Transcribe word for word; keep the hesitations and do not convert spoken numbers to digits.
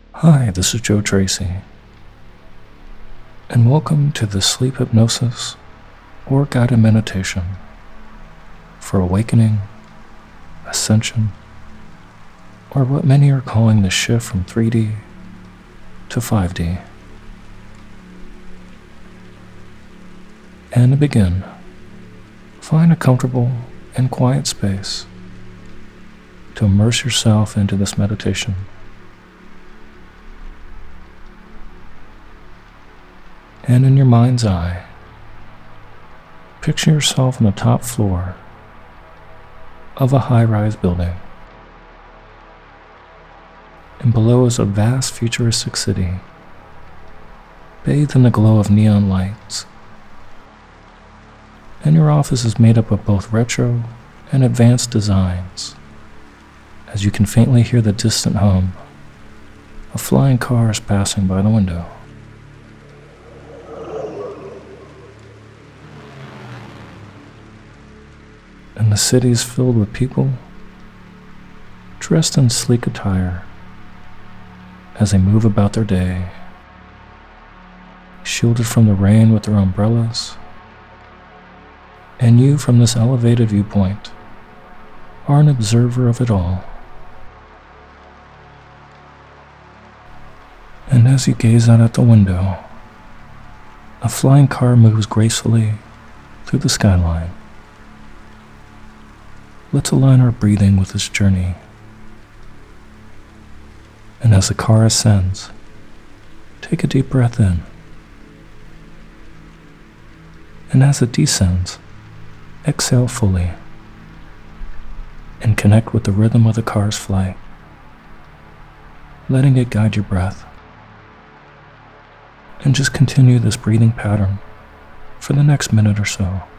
Hi, this is Joe Tracy, and welcome to the sleep hypnosis or guided meditation for awakening, ascension, or what many are calling the shift from three D to five D. And to begin, find a comfortable and quiet space to immerse yourself into this meditation. And in your mind's eye, picture yourself on the top floor of a high-rise building. And below is a vast futuristic city, bathed in the glow of neon lights. And your office is made up of both retro and advanced designs, as you can faintly hear the distant hum of flying cars passing by the window. And the city is filled with people dressed in sleek attire as they move about their day, shielded from the rain with their umbrellas. And you, from this elevated viewpoint, are an observer of it all. And as you gaze out at the window, a flying car moves gracefully through the skyline. Let's align our breathing with this journey. And as the car ascends, take a deep breath in. And as it descends, exhale fully and connect with the rhythm of the car's flight, letting it guide your breath. And just continue this breathing pattern for the next minute or so.